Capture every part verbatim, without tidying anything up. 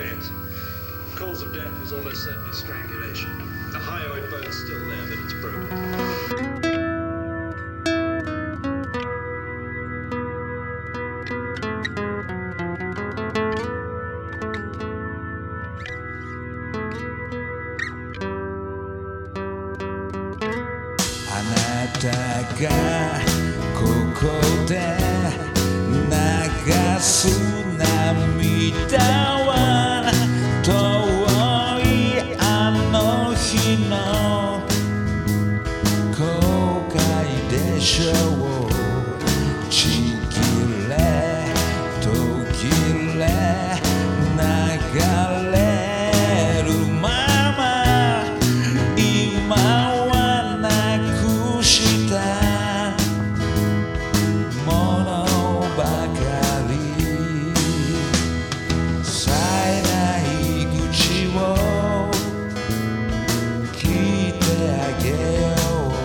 experience. The cause of death was almost certainly strangulation. The hyoid bone's still there, but it's broken. あなたがここで流す涙は遠いあの日の後悔でしょう。ちぎれ途切れ流れるまま今はなくしたものばかり冴えない口を聞いてあげよ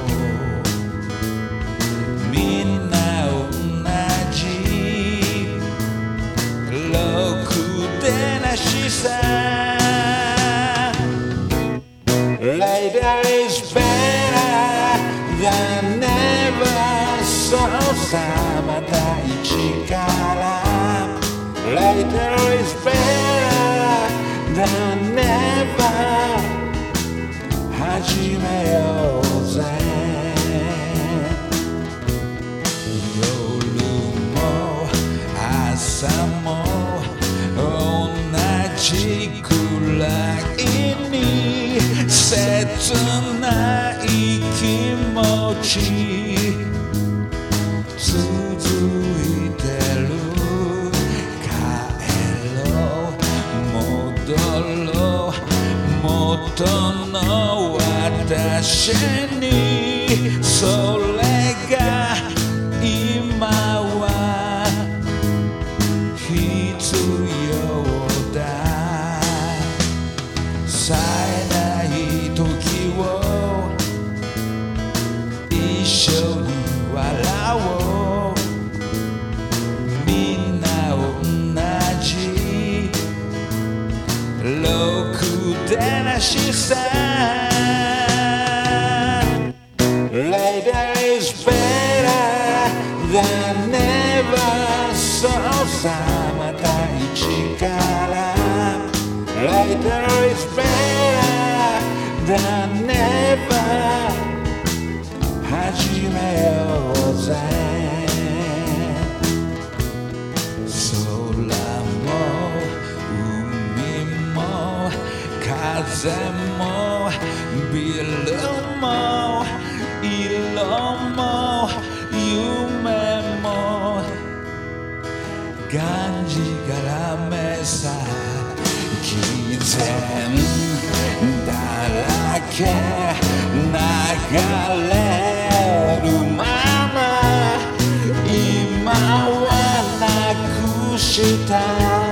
う。みんな同じろくでなしさ。Later is better than never そうさまた一から Later is better than never 始めようぜ。夜も朝も同じくらいに切ない気持ち続いてる。帰ろう戻ろう元の私に。それが今は必要だ。冴えない時を一緒に笑おう。みんな同じろくでなしさ。Later is better than never そうさまた一から Later is better than never 始めようぜ。空も海も風もビルも色も夢もがんじがらめさ。偽善だらけ流れるまま今はなくした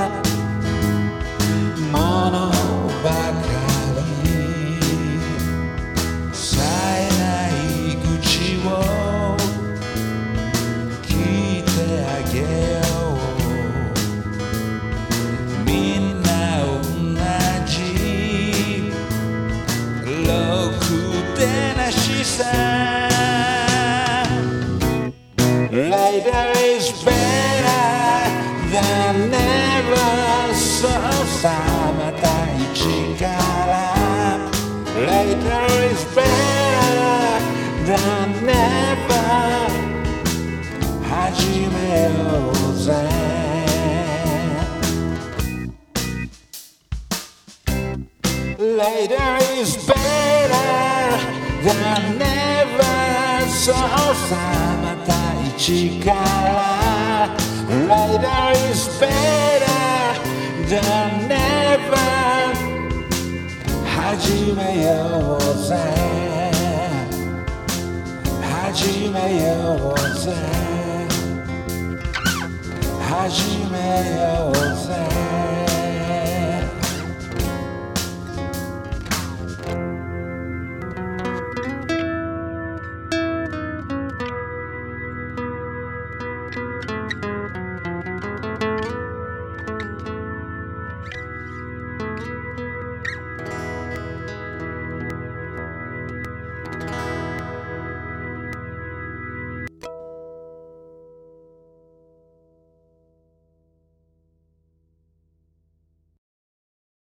ものばかり冴えない口を聞いてあげよう。みんな同じろくでなしさ。Later is better than never そうさまた一から Later is better than never 始めようぜ。Later is better than never そうさまた一から Later is better than never 始めようぜ。始めようぜ。始めようぜ。